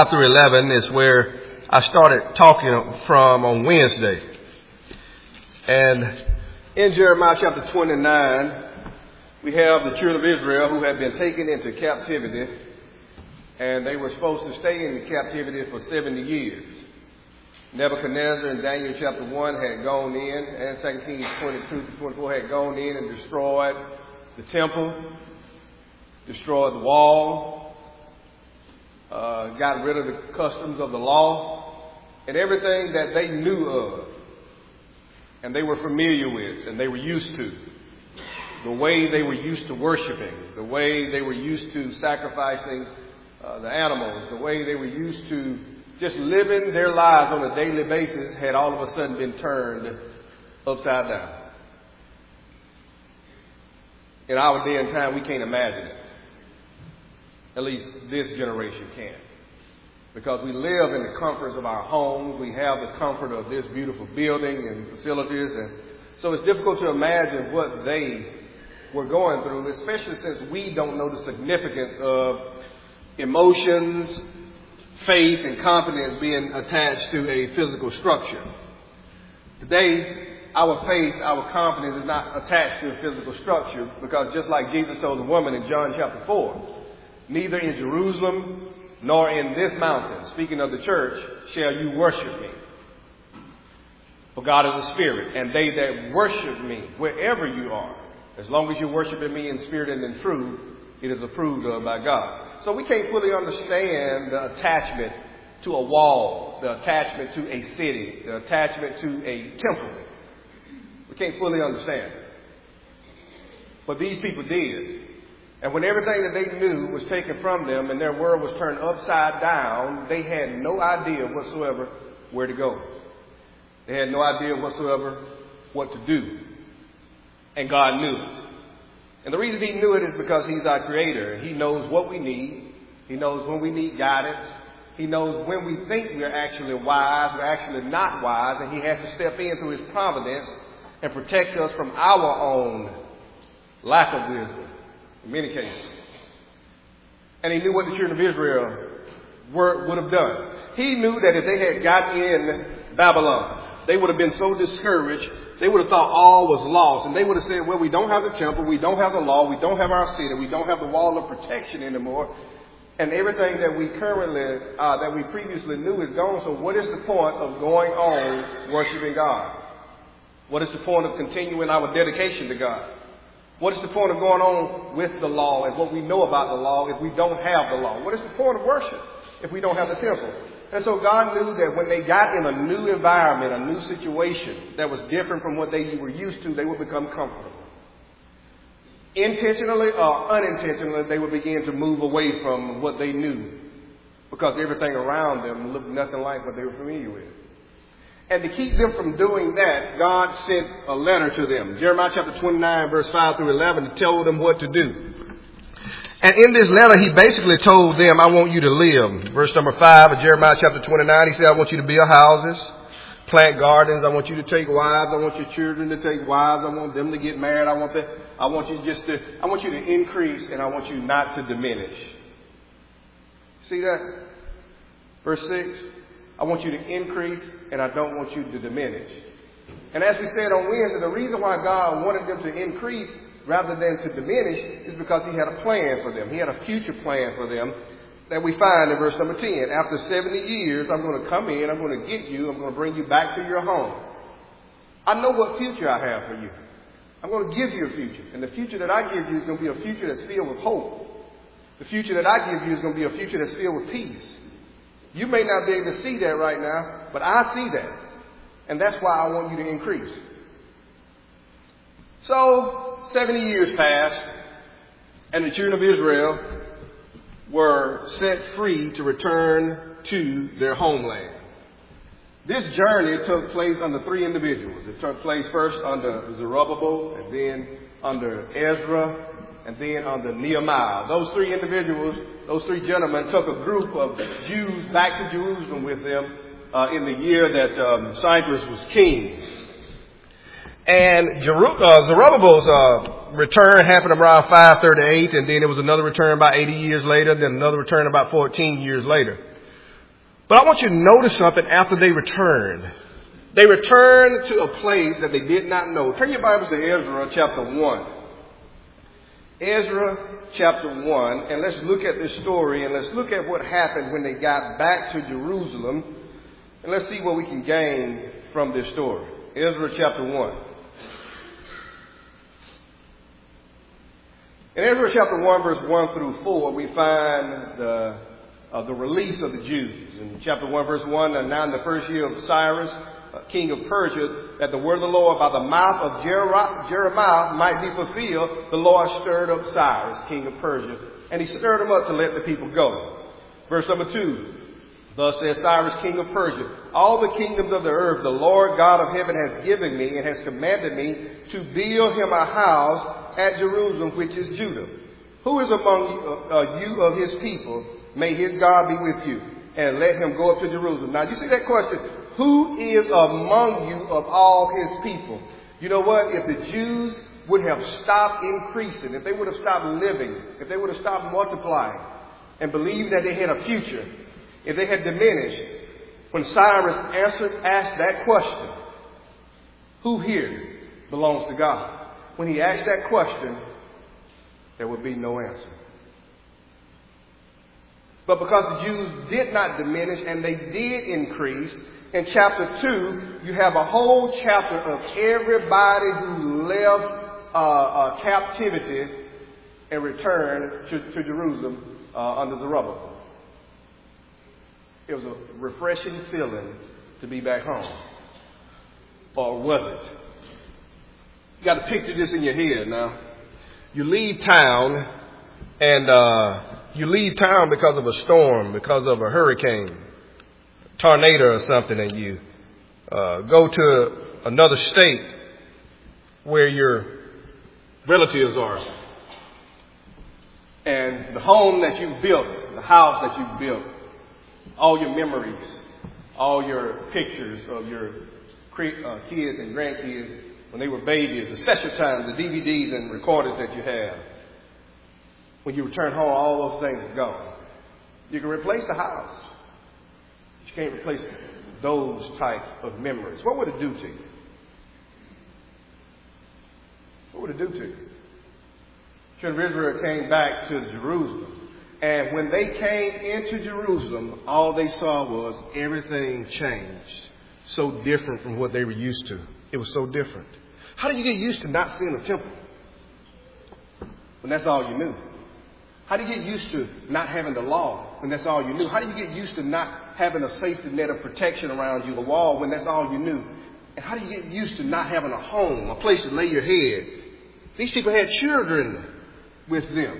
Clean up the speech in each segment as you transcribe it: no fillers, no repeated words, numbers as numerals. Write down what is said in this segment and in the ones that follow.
through 11 is where I started talking from on Wednesday. And in Jeremiah chapter 29, we have the children of Israel who had been taken into captivity, and they were supposed to stay in the captivity for 70 years. Nebuchadnezzar in Daniel chapter 1 had gone in, and 2 Kings 22-24 had gone in and destroyed the temple, destroyed the wall, got rid of the customs of the law, and everything that they knew of, and they were familiar with, and they were used to. The way they were used to worshiping, the way they were used to sacrificing the animals, the way they were used to just living their lives on a daily basis had all of a sudden been turned upside down. In our day and time, we can't imagine it. At least this generation can't. Because we live in the comforts of our homes. We have the comfort of this beautiful building and facilities. And so it's difficult to imagine what they were going through, especially since we don't know the significance of emotions, faith, and confidence being attached to a physical structure. Today, our faith, our confidence is not attached to a physical structure, because just like Jesus told the woman in John chapter 4, neither in Jerusalem nor in this mountain, speaking of the church, shall you worship me. For God is a spirit, and they that worship me, wherever you are, as long as you're worshiping me in spirit and in truth, it is approved of by God. So we can't fully understand the attachment to a wall, the attachment to a city, the attachment to a temple. We can't fully understand it. But these people did. And when everything that they knew was taken from them and their world was turned upside down, they had no idea whatsoever where to go. They had no idea whatsoever what to do. And God knew it. And the reason He knew it is because He's our Creator. He knows what we need. He knows when we need guidance. He knows when we think we're actually wise, we're actually not wise, and He has to step in through His providence and protect us from our own lack of wisdom in many cases. And He knew what the children of Israel would have done. He knew that if they had got in Babylon, they would have been so discouraged. They would have thought all was lost. And they would have said, well, we don't have the temple, we don't have the law, we don't have our city, we don't have the wall of protection anymore. And everything that we currently, that we previously knew is gone. So what is the point of going on worshiping God? What is the point of continuing our dedication to God? What is the point of going on with the law and what we know about the law if we don't have the law? What is the point of worship if we don't have the temple? And so God knew that when they got in a new environment, a new situation that was different from what they were used to, they would become comfortable. Intentionally or unintentionally, they would begin to move away from what they knew, because everything around them looked nothing like what they were familiar with. And to keep them from doing that, God sent a letter to them. Jeremiah chapter 29, verse 5 through 11, to tell them what to do. And in this letter, He basically told them, I want you to live. Verse number 5 of Jeremiah chapter 29, He said, I want you to build houses, plant gardens. I want you to take wives. I want your children to take wives. I want them to get married. I want you to increase, and I want you not to diminish. See that? Verse 6, I want you to increase, and I don't want you to diminish. And as we said on Wednesday, the reason why God wanted them to increase rather than to diminish is because He had a plan for them. He had a future plan for them that we find in verse number 10. After 70 years, I'm going to come in, I'm going to get you, I'm going to bring you back to your home. I know what future I have for you. I'm going to give you a future. And the future that I give you is going to be a future that's filled with hope. The future that I give you is going to be a future that's filled with peace. You may not be able to see that right now, but I see that. And that's why I want you to increase. So, 70 years passed, and the children of Israel were set free to return to their homeland. This journey took place under three individuals. It took place first under Zerubbabel, and then under Ezra, and then under Nehemiah. Those three individuals, those three gentlemen, took a group of Jews back to Jerusalem with them in the year that Cyrus was king. And Zerubbabel's return happened around 538, and then there was another return about 80 years later, then another return about 14 years later. But I want you to notice something after they returned. They returned to a place that they did not know. Turn your Bibles to Ezra chapter 1. Ezra chapter 1, and let's look at this story, and let's look at what happened when they got back to Jerusalem, and let's see what we can gain from this story. Ezra chapter 1. In Ezra chapter 1, verse 1 through 4, we find the release of the Jews. In chapter 1, verse 1, now in the first year of Cyrus, king of Persia, that the word of the Lord by the mouth of Jeremiah might be fulfilled, the Lord stirred up Cyrus, king of Persia, and he stirred him up to let the people go. Verse number 2, thus says Cyrus, king of Persia, all the kingdoms of the earth the Lord God of heaven has given me and has commanded me to build him a house at Jerusalem, which is Judah. Who is among you of his people? May his God be with you, and let him go up to Jerusalem. Now, you see that question? Who is among you of all his people? You know what? If the Jews would have stopped increasing, if they would have stopped living, if they would have stopped multiplying and believed that they had a future, if they had diminished, when Cyrus asked that question, who here belongs to God? When he asked that question, there would be no answer. But because the Jews did not diminish and they did increase, in chapter 2, you have a whole chapter of everybody who left captivity and returned to Jerusalem under Zerubbabel. It was a refreshing feeling to be back home. Or was it? You got to picture this in your head now. You leave town, and you leave town because of a storm, because of a hurricane, tornado or something, and you go to another state where your relatives are. And the home that you built, the house that you built, all your memories, all your pictures of your kids and grandkids when they were babies, the special times, the DVDs and recorders that you have. When you return home, all those things are gone. You can replace the house. You can't replace those types of memories. What would it do to you? What would it do to you? Children of Israel came back to Jerusalem. And when they came into Jerusalem, all they saw was everything changed. So different from what they were used to. It was so different. How do you get used to not seeing a temple when that's all you knew? How do you get used to not having the law when that's all you knew? How do you get used to not having a safety net of protection around you, a wall, when that's all you knew? And how do you get used to not having a home, a place to lay your head? These people had children with them.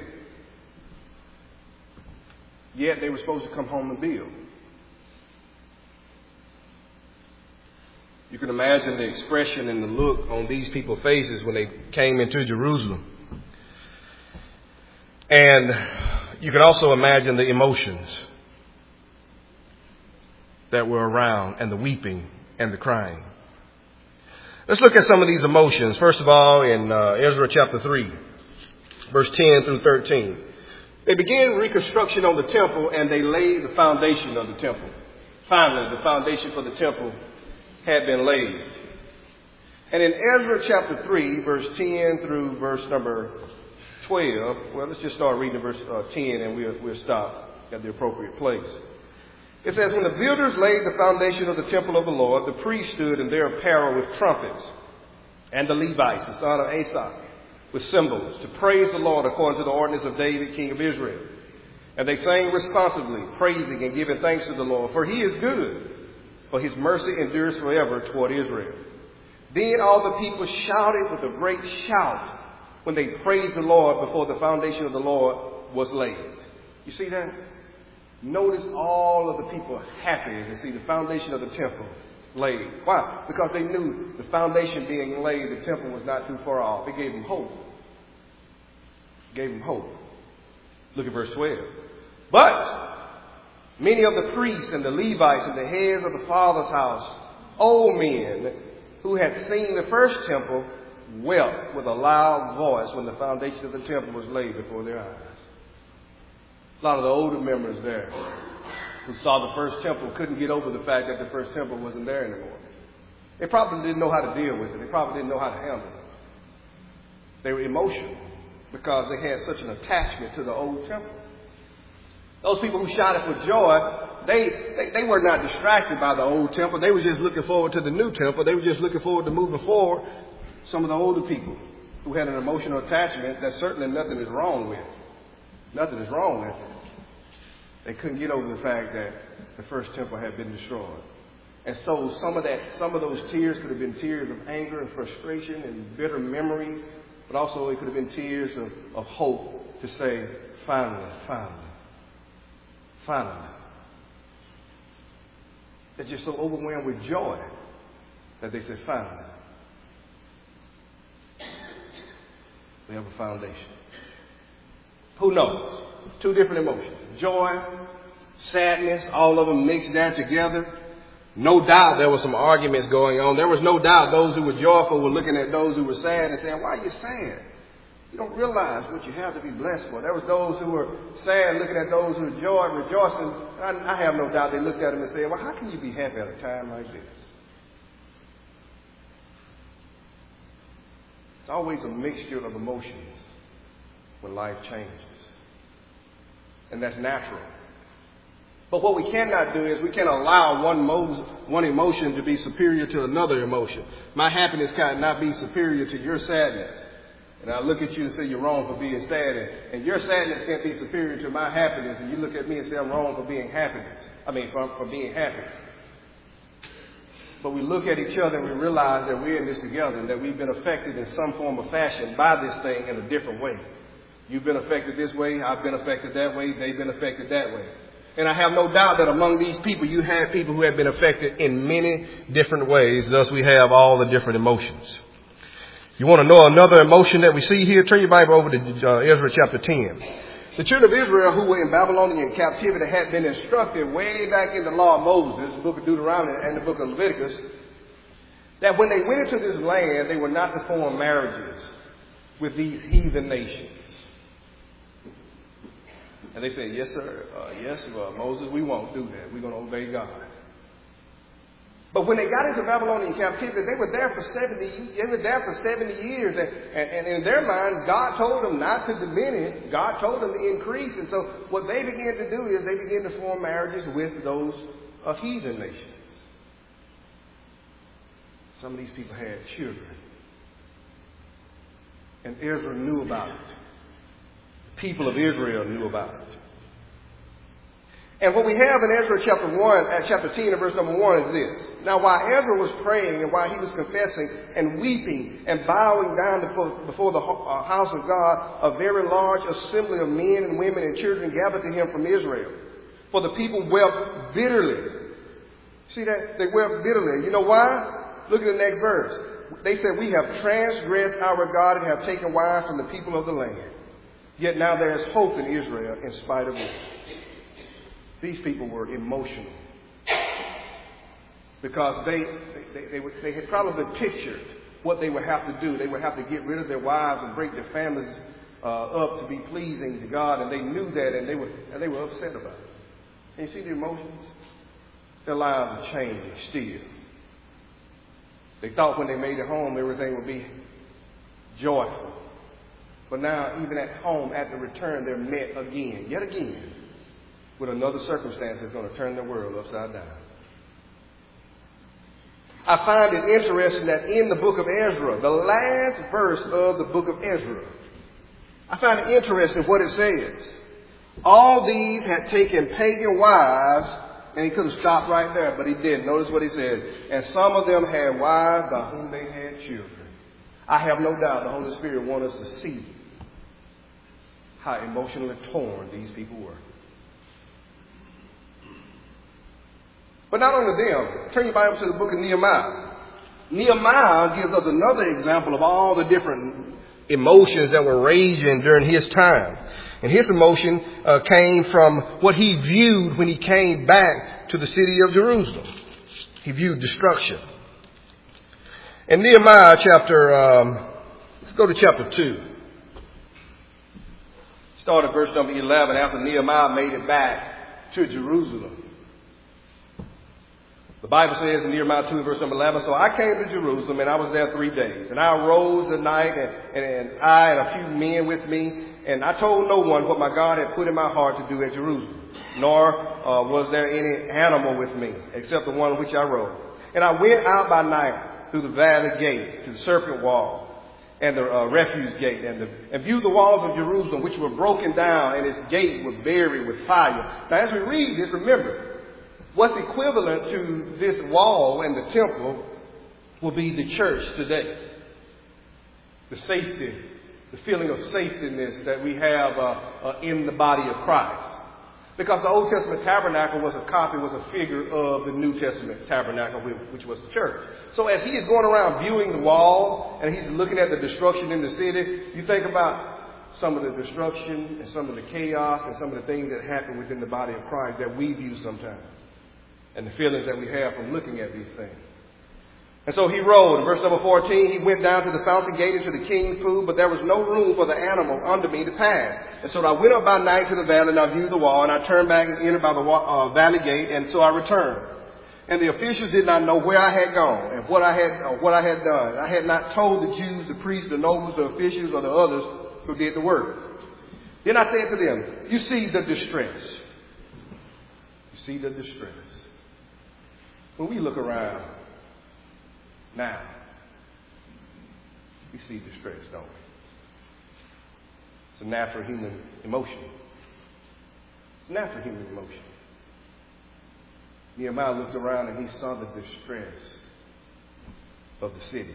Yet they were supposed to come home and build. You can imagine the expression and the look on these people's faces when they came into Jerusalem. And you can also imagine the emotions that were around, and the weeping and the crying. Let's look at some of these emotions. First of all, in Ezra chapter 3, verse 10 through 13. They began reconstruction on the temple, and they laid the foundation of the temple. Finally, the foundation for the temple had been laid. And in Ezra chapter 3, verse 10 through verse number 12, well, let's just start reading verse 10 and we'll stop at the appropriate place. It says, when the builders laid the foundation of the temple of the Lord, the priests stood in their apparel with trumpets, and the Levites, the son of Asaph, with cymbals, to praise the Lord according to the ordinance of David, king of Israel. And they sang responsively, praising and giving thanks to the Lord, for he is good, for his mercy endures forever toward Israel. Then all the people shouted with a great shout when they praised the Lord before the foundation of the Lord was laid. You see that? Notice all of the people happy to see the foundation of the temple laid. Why? Because they knew the foundation being laid, the temple was not too far off. It gave them hope. It gave them hope. Look at verse 12. But many of the priests and the Levites and the heads of the father's house, old men who had seen the first temple, wept with a loud voice when the foundation of the temple was laid before their eyes. A lot of the older members there who saw the first temple couldn't get over the fact that the first temple wasn't there anymore. They probably didn't know how to deal with it. They probably didn't know how to handle it. They were emotional because they had such an attachment to the old temple. Those people who shouted for joy, they were not distracted by the old temple. They were just looking forward to the new temple. They were just looking forward to moving forward. Some of the older people who had an emotional attachment that certainly nothing is wrong with. Nothing is wrong with it. They couldn't get over the fact that the first temple had been destroyed. And so some of those tears could have been tears of anger and frustration and bitter memories, but also it could have been tears of hope to say, finally. They're just so overwhelmed with joy that they said, finally. We have a foundation. Who knows? Two different emotions. Joy, sadness, all of them mixed down together. No doubt there were some arguments going on. There was no doubt those who were joyful were looking at those who were sad and saying, why are you sad? You don't realize what you have to be blessed for. There was those who were sad looking at those who were rejoicing. I have no doubt they looked at them and said, well, how can you be happy at a time like this? It's always a mixture of emotions when life changes. And that's natural. But what we cannot do is we can't allow one emotion to be superior to another emotion. My happiness cannot be superior to your sadness. And I look at you and say you're wrong for being sad. And your sadness can't be superior to my happiness. And you look at me and say I'm wrong for being for being happy. But we look at each other and we realize that we're in this together and that we've been affected in some form or fashion by this thing in a different way. You've been affected this way. I've been affected that way. They've been affected that way. And I have no doubt that among these people, you have people who have been affected in many different ways. Thus, we have all the different emotions. You want to know another emotion that we see here? Turn your Bible over to Ezra chapter 10. The children of Israel who were in Babylonian captivity had been instructed way back in the law of Moses, the book of Deuteronomy and the book of Leviticus, that when they went into this land, they were not to form marriages with these heathen nations. And they said, yes, sir. Moses, we won't do that. We're going to obey God. But when they got into Babylonian captivity, they were there for 70 years. And in their mind, God told them not to diminish. God told them to increase. And so what they began to do is they began to form marriages with those heathen nations. Some of these people had children. And Ezra knew about it. People of Israel knew about it. And what we have in Ezra chapter 10 and verse number 1 is this. Now while Ezra was praying and while he was confessing and weeping and bowing down before the house of God, a very large assembly of men and women and children gathered to him from Israel. For the people wept bitterly. See that? They wept bitterly. You know why? Look at the next verse. They said, we have transgressed our God and have taken wives from the people of the land. Yet now there is hope in Israel in spite of it. These people were emotional because they had probably pictured what they would have to do. They would have to get rid of their wives and break their families up to be pleasing to God, and they knew that, and they were upset about it. Can you see the emotions? Their lives were changing still. They thought when they made it home, everything would be joyful. But now, even at home, at the return, they're met again, yet again, with another circumstance that's going to turn the world upside down. I find it interesting that in the book of Ezra, the last verse of the book of Ezra, I find it interesting what it says. All these had taken pagan wives, and he could have stopped right there, but he didn't. Notice what he said. And some of them had wives by whom they had children. I have no doubt the Holy Spirit wants us to see how emotionally torn these people were. But not only them. Turn your Bible to the book of Nehemiah. Nehemiah gives us another example of all the different emotions that were raging during his time. And his emotion came from what he viewed when he came back to the city of Jerusalem. He viewed destruction. In Nehemiah let's go to chapter 2. Start at verse number 11. After Nehemiah made it back to Jerusalem, Bible says in Nehemiah 2 verse number 11, so I came to Jerusalem and I was there 3 days. And I arose at night and I and a few men with me. And I told no one what my God had put in my heart to do at Jerusalem. Nor was there any animal with me except the one which I rode. And I went out by night through the valley gate to the serpent wall and the refuse gate and viewed the walls of Jerusalem, which were broken down, and its gates were buried with fire. Now, as we read this, remember, what's equivalent to this wall and the temple will be the church today. The safety, the feeling of safetyness that we have in the body of Christ. Because the Old Testament tabernacle was a figure of the New Testament tabernacle, which was the church. So as he is going around viewing the wall and he's looking at the destruction in the city, you think about some of the destruction and some of the chaos and some of the things that happen within the body of Christ that we view sometimes. And the feelings that we have from looking at these things. And so he rode. In verse number 14, he went down to the fountain gate into the king's pool, but there was no room for the animal under me to pass. And so I went up by night to the valley, and I viewed the wall, and I turned back and entered by the valley gate, and so I returned. And the officials did not know where I had gone and what I had done. I had not told the Jews, the priests, the nobles, the officials, or the others who did the work. Then I said to them, you see the distress. You see the distress. When we look around now, we see distress, don't we? It's a natural human emotion. It's a natural human emotion. Nehemiah looked around and he saw the distress of the city.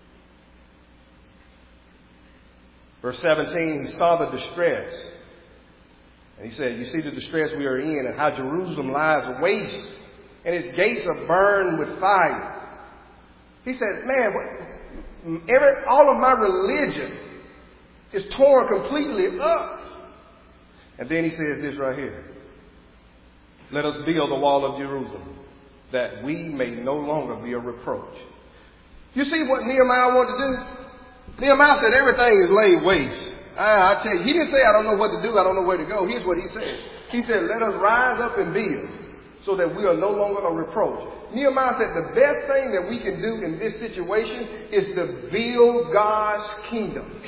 Verse 17, he saw the distress. And he said, you see the distress we are in and how Jerusalem lies waste and its gates are burned with fire. He said, man, all of my religion is torn completely up. And then he says this right here. Let us build the wall of Jerusalem, that we may no longer be a reproach. You see what Nehemiah wanted to do? Nehemiah said everything is laid waste. I tell you, he didn't say I don't know what to do, I don't know where to go. Here's what he said. He said, let us rise up and build so that we are no longer a reproach. Nehemiah said the best thing that we can do in this situation is to build God's kingdom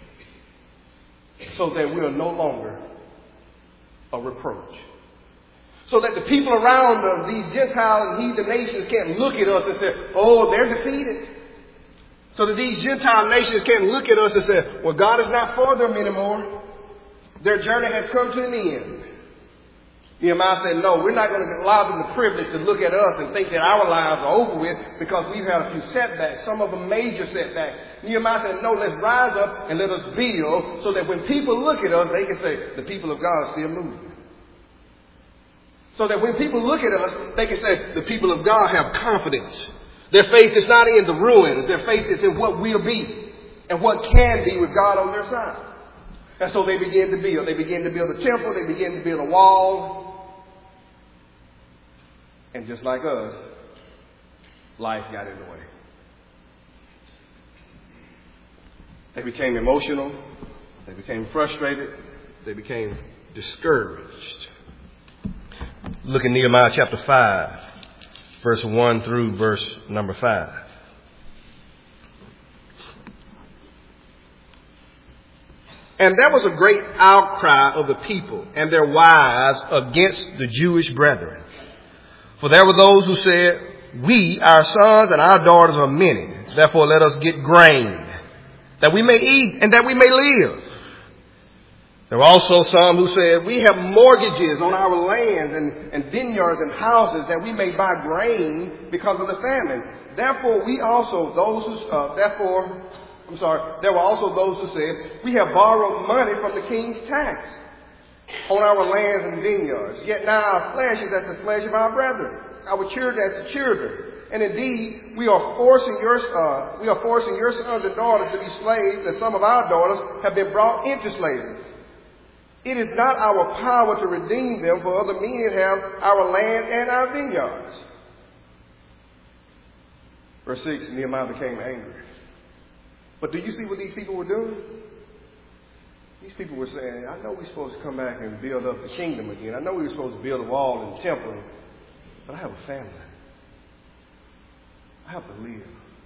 so that we are no longer a reproach. So that the people around us, these Gentile and heathen nations, can't look at us and say, oh, they're defeated. So that these Gentile nations can't look at us and say, well, God is not for them anymore. Their journey has come to an end. Nehemiah said, no, we're not going to allow them the privilege to look at us and think that our lives are over with because we've had a few setbacks, some of them major setbacks. Nehemiah said, no, let's rise up and let us build so that when people look at us, they can say, the people of God are still moving. So that when people look at us, they can say, the people of God have confidence. Their faith is not in the ruins. Their faith is in what will be and what can be with God on their side. And so they begin to build. They begin to build a temple. They begin to build a wall. And just like us, life got in the way. They became emotional. They became frustrated. They became discouraged. Look at Nehemiah chapter 5, verse 1 through verse number 5. And there was a great outcry of the people and their wives against the Jewish brethren. For there were those who said, we, our sons and our daughters are many. Therefore let us get grain, that we may eat and that we may live. There were also some who said, we have mortgages on our lands and vineyards and houses that we may buy grain because of the famine. There were also those who said, we have borrowed money from the king's tax on our lands and vineyards. Yet now our flesh is as the flesh of our brethren, our children as the children. And indeed, we are forcing your sons and daughters to be slaves, and some of our daughters have been brought into slavery. It is not our power to redeem them, for other men have our land and our vineyards. Verse 6, Nehemiah became angry. But do you see what these people were doing? These people were saying, I know we're supposed to come back and build up the kingdom again. I know we're supposed to build a wall and the temple, but I have a family. I have to live.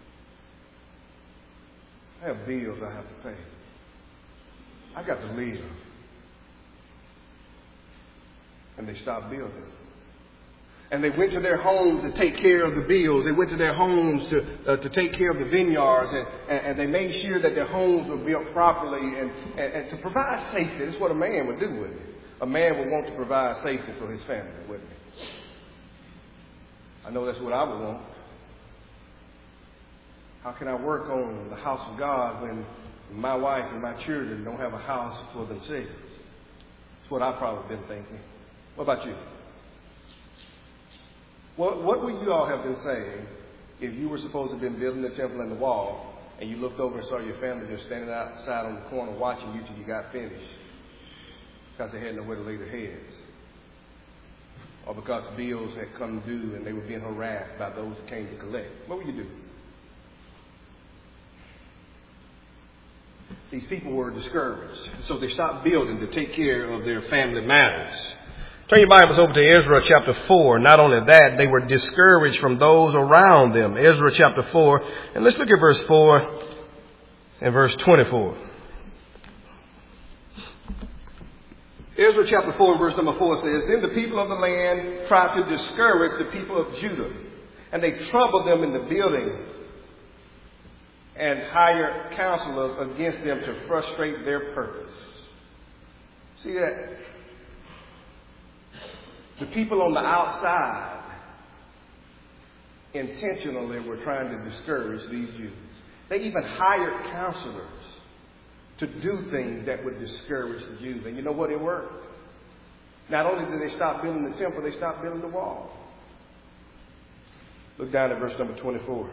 I have bills I have to pay. I got to live. And they stopped building. And they went to their homes to take care of the bills. They went to their homes to take care of the vineyards. And they made sure that their homes were built properly and to provide safety. That's what a man would do, wouldn't he? A man would want to provide safety for his family, wouldn't he? I know that's what I would want. How can I work on the house of God when my wife and my children don't have a house for themselves? That's what I've probably been thinking. What about you? What would you all have been saying if you were supposed to have been building the temple and the wall and you looked over and saw your family just standing outside on the corner watching you till you got finished because they had nowhere to lay their heads? Or because bills had come due and they were being harassed by those who came to collect? What would you do? These people were discouraged, so they stopped building to take care of their family matters. Turn your Bibles over to Ezra chapter 4. Not only that, they were discouraged from those around them. Ezra chapter 4. And let's look at verse 4 and verse 24. Ezra chapter 4 and verse number 4 says, Then the people of the land tried to discourage the people of Judah, and they troubled them in the building and hired counselors against them to frustrate their purpose. See that? The people on the outside intentionally were trying to discourage these Jews. They even hired counselors to do things that would discourage the Jews. And you know what? It worked. Not only did they stop building the temple, they stopped building the wall. Look down at verse number 24.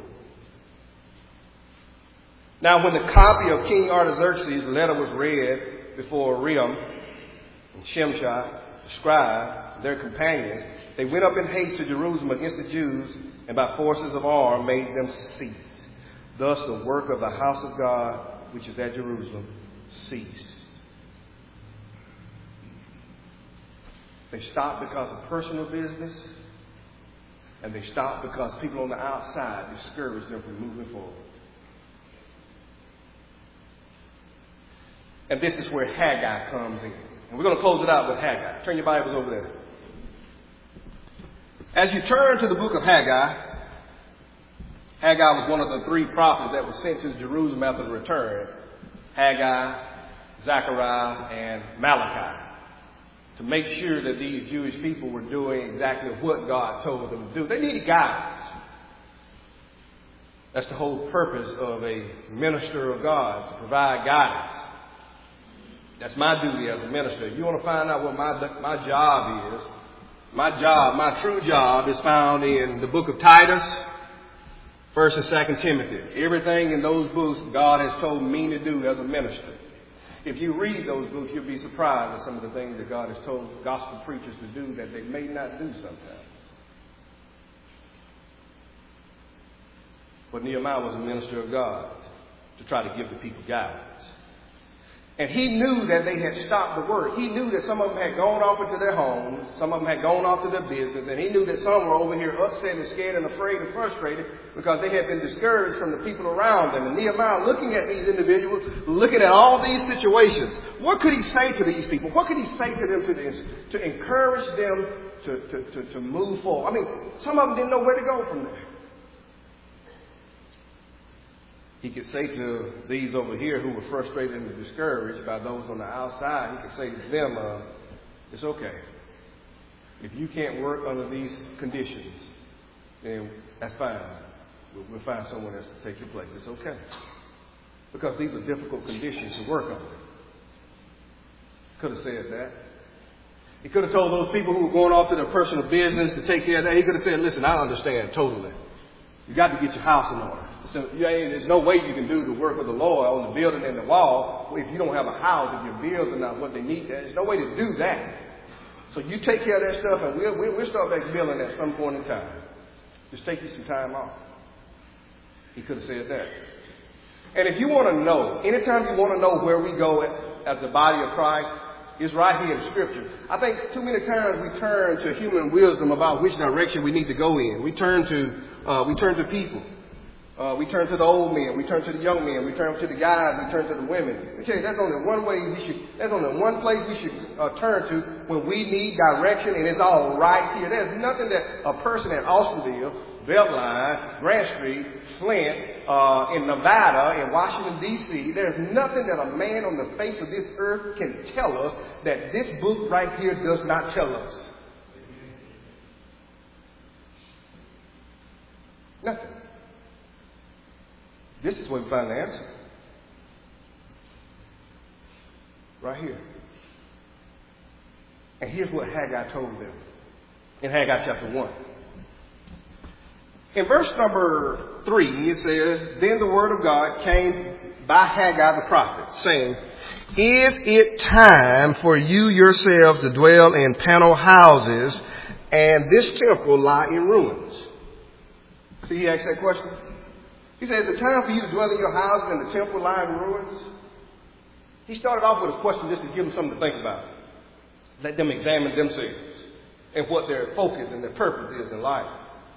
Now, when the copy of King Artaxerxes' letter was read before Reum and Shimshai, the scribe, their companions, they went up in haste to Jerusalem against the Jews, and by forces of arms made them cease. Thus the work of the house of God, which is at Jerusalem, ceased. They stopped because of personal business, and they stopped because people on the outside discouraged them from moving forward. And this is where Haggai comes in. And we're going to close it out with Haggai. Turn your Bibles over there. As you turn to the book of Haggai, Haggai was one of the three prophets that was sent to Jerusalem after the return. Haggai, Zechariah, and Malachi. To make sure that these Jewish people were doing exactly what God told them to do. They needed guidance. That's the whole purpose of a minister of God, to provide guidance. That's my duty as a minister. If you want to find out what my job is, my true job is found in the book of Titus, 1st and 2nd Timothy. Everything in those books God has told me to do as a minister. If you read those books, you'll be surprised at some of the things that God has told gospel preachers to do that they may not do sometimes. But Nehemiah was a minister of God to try to give the people guidance. And he knew that they had stopped the work. He knew that some of them had gone off into their homes. Some of them had gone off to their business. And he knew that some were over here upset and scared and afraid and frustrated because they had been discouraged from the people around them. And Nehemiah, looking at these individuals, looking at all these situations, what could he say to these people? What could he say to them to encourage them to move forward? I mean, some of them didn't know where to go from there. He could say to these over here who were frustrated and discouraged by those on the outside, he could say to them, it's okay. If you can't work under these conditions, then that's fine. We'll find someone else to take your place. It's okay. Because these are difficult conditions to work under. Could have said that. He could have told those people who were going off to their personal business to take care of that. He could have said, listen, I understand totally. You got to get your house in order. So there's no way you can do the work of the Lord on the building and the wall if you don't have a house, if your bills are not what they need. There's no way to do that. So you take care of that stuff, and we'll start back building at some point in time. Just take you some time off. He could have said that. And if you want to know, anytime you want to know where we go as the body of Christ, It's right here in Scripture. I think too many times we turn to human wisdom about which direction we need to go in. We turn to people. We turn to the old men. We turn to the young men. We turn to the guys. We turn to the women. I tell you, that's only one place we should turn to when we need direction, and it's all right here. There's nothing that a person at Austinville, Beltline, Grant Street, Flint, in Nevada, in Washington, D.C., there's nothing that a man on the face of this earth can tell us that this book right here does not tell us. Nothing. This is where we find the answer. Right here. And here's what Haggai told them in Haggai chapter 1. In verse number 3, it says, Then the word of God came by Haggai the prophet, saying, Is it time for you yourselves to dwell in panel houses, and this temple lie in ruins? See, he asked that question. He said, Is it time for you to dwell in your houses and the temple lie in ruins? He started off with a question just to give them something to think about. Let them examine themselves and what their focus and their purpose is in life.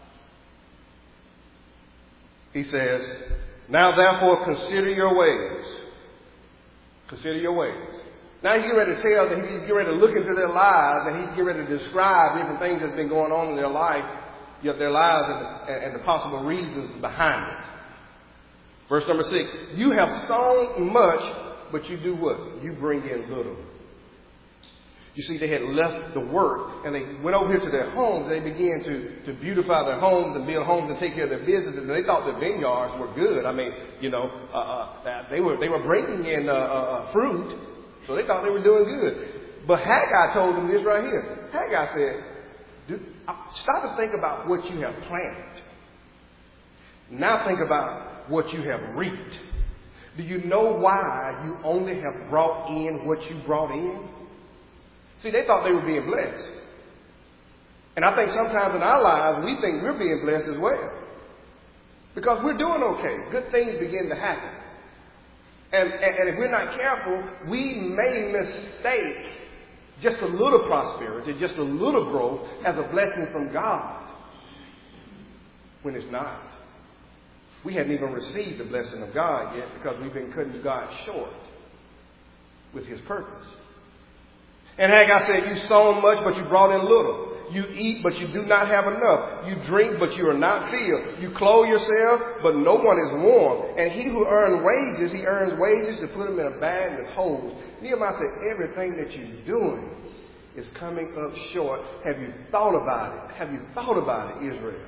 He says, Now therefore consider your ways. Consider your ways. Now he's getting ready to tell them, he's getting ready to look into their lives, and he's getting ready to describe different things that's been going on in their life, yet their lives and the possible reasons behind it. Verse number 6, You have sown much, but you do what? You bring in little. You see, they had left the work and they went over here to their homes. They began to beautify their homes and build homes and take care of their businesses. And they thought the vineyards were good. I mean, they were bringing in fruit, so they thought they were doing good. But Haggai told them this right here. Haggai said, Stop to think about what you have planted. Now think about what you have reaped. Do you know why you only have brought in what you brought in? See, they thought they were being blessed. And I think sometimes in our lives, we think we're being blessed as well. Because we're doing okay. Good things begin to happen. And if we're not careful, we may mistake just a little prosperity, just a little growth as a blessing from God, when it's not. We hadn't even received the blessing of God yet because we've been cutting God short with His purpose. And Haggai said, You sown much, but you brought in little. You eat, but you do not have enough. You drink, but you are not filled. You clothe yourself, but no one is warm. And he who earns wages to put them in a bag with holes. Nehemiah said, everything that you're doing is coming up short. Have you thought about it? Have you thought about it, Israel?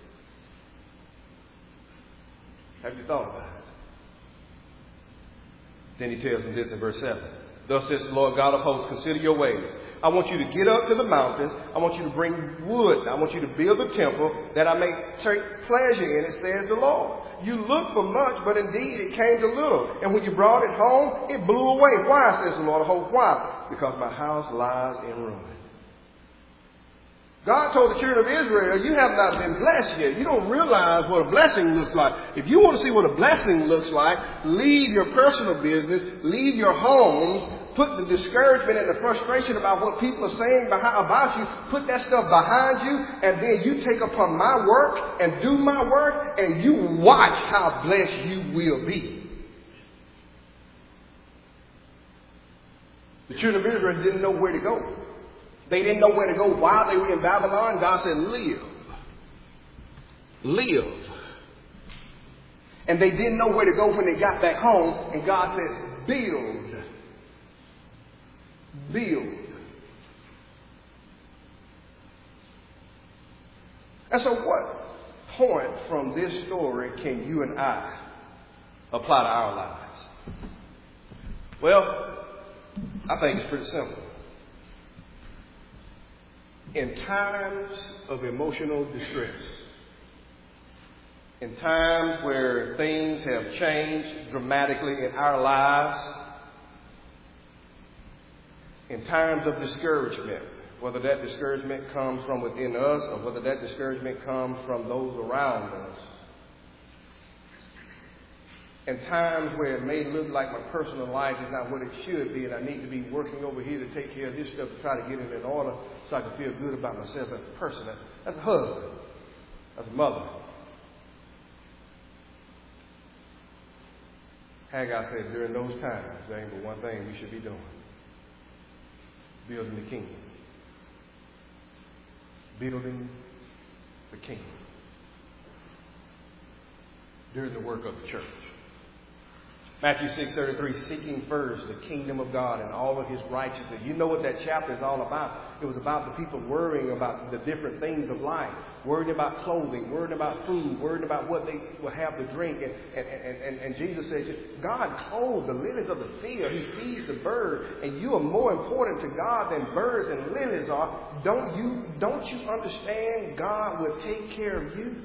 Have you thought about it? Then he tells them this in verse 7. Thus says the Lord God of hosts, consider your ways. I want you to get up to the mountains. I want you to bring wood. I want you to build a temple that I may take pleasure in it, says the Lord. You look for much, but indeed it came to little. And when you brought it home, it blew away. Why, says the Lord of hosts? Why? Because my house lies in ruin. God told the children of Israel, you have not been blessed yet. You don't realize what a blessing looks like. If you want to see what a blessing looks like, leave your personal business, leave your homes, put the discouragement and the frustration about what people are saying about you, put that stuff behind you, and then you take upon my work and do my work, and you watch how blessed you will be. The children of Israel didn't know where to go. They didn't know where to go while they were in Babylon. God said, live. Live. And they didn't know where to go when they got back home. And God said, build. Build. And so what point from this story can you and I apply to our lives? Well, I think it's pretty simple. In times of emotional distress, in times where things have changed dramatically in our lives, in times of discouragement, whether that discouragement comes from within us or whether that discouragement comes from those around us, and times where it may look like my personal life is not what it should be, and I need to be working over here to take care of this stuff to try to get it in order so I can feel good about myself as a person. As a husband, as a mother. Haggai said during those times, there ain't but one thing we should be doing. Building the kingdom. Building the kingdom. During the work of the church. Matthew 6:33, seeking first the kingdom of God and all of his righteousness. You know what that chapter is all about. It was about the people worrying about the different things of life. Worrying about clothing, worrying about food, worrying about what they will have to drink. And Jesus says, God clothes the lilies of the field. He feeds the bird. And you are more important to God than birds and lilies are. Don't you understand God will take care of you?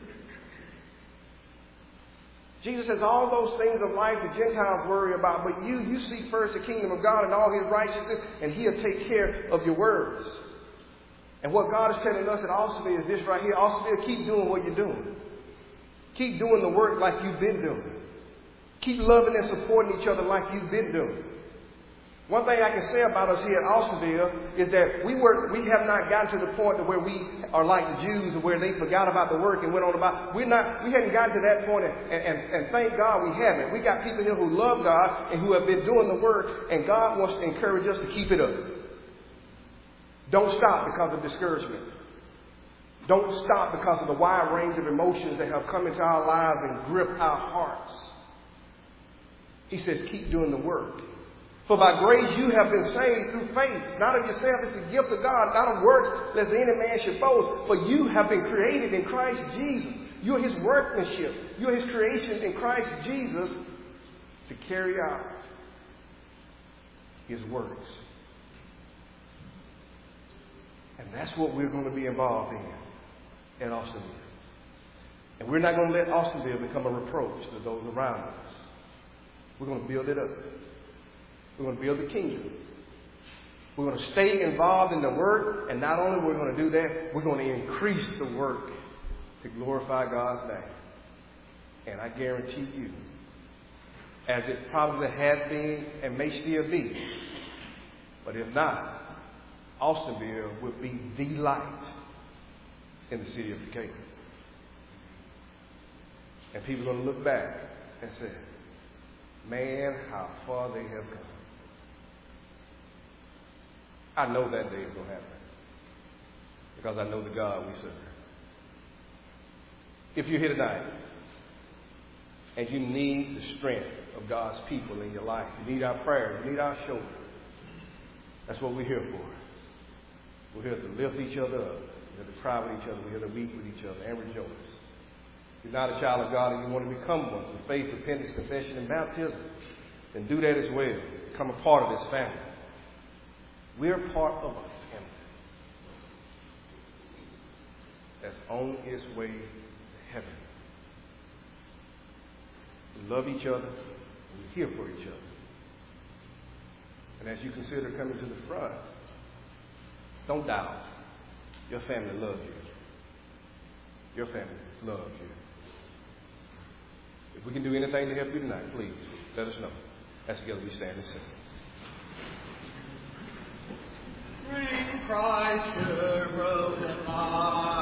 Jesus says all those things of life the Gentiles worry about, but you seek first the kingdom of God and all his righteousness, and he'll take care of your worries. And what God is telling us at Austinville is this right here. Austinville, keep doing what you're doing. Keep doing the work like you've been doing. Keep loving and supporting each other like you've been doing. One thing I can say about us here at Austinville is that we have not gotten to the point where we are like the Jews, where they forgot about the work and went on about. We hadn't gotten to that point, and thank God we haven't. We got people here who love God and who have been doing the work, and God wants to encourage us to keep it up. Don't stop because of discouragement. Don't stop because of the wide range of emotions that have come into our lives and grip our hearts. He says, keep doing the work. For by grace you have been saved through faith, not of yourself, it's the gift of God, not of works, lest any man should boast. For you have been created in Christ Jesus. You are his workmanship. You are his creation in Christ Jesus to carry out his works. And that's what we're going to be involved in at Austinville. And we're not going to let Austinville become a reproach to those around us. We're going to build it up. We're going to build the kingdom. We're going to stay involved in the work. And not only are we going to do that, we're going to increase the work to glorify God's name. And I guarantee you, as it probably has been and may still be, but if not, Austinville will be the light in the city of Decatur. And people are going to look back and say, man, how far they have come. I know that day is going to happen because I know the God we serve. If you're here tonight and you need the strength of God's people in your life, you need our prayer, you need our shoulder, that's what we're here for. We're here to lift each other up. We're here to cry with each other. We're here to weep with each other and rejoice. If you're not a child of God and you want to become one through faith, repentance, confession, and baptism, then do that as well. Become a part of this family. We're part of a family that's on its way to heaven. We love each other and we're here for each other. And as you consider coming to the front, don't doubt. Your family loves you. Your family loves you. If we can do anything to help you tonight, please let us know. As together we stand and sing. Bring Christ your broken life.